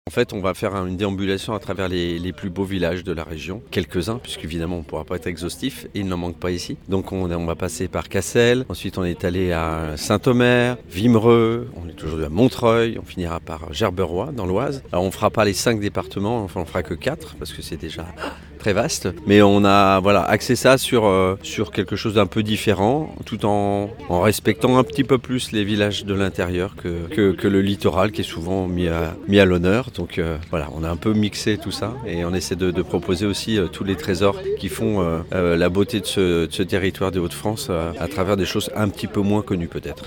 En fait, on va faire une déambulation à travers les plus beaux villages de la région, quelques-uns, puisqu'évidemment on ne pourra pas être exhaustif, et il n'en manque pas ici. Donc on va passer par Cassel, ensuite on est allé à Saint-Omer, Wimereux, on est toujours à Montreuil, on finira par Gerberoy dans l'Oise. Alors on ne fera pas les 5 départements, enfin on ne fera que 4, parce que c'est déjà très vaste, mais on a axé ça sur quelque chose d'un peu différent, tout en respectant un petit peu plus les villages de l'intérieur que le littoral qui est souvent mis à l'honneur. Donc on a un peu mixé tout ça et on essaie de proposer aussi tous les trésors qui font la beauté de ce territoire des Hauts-de-France à travers des choses un petit peu moins connues peut-être.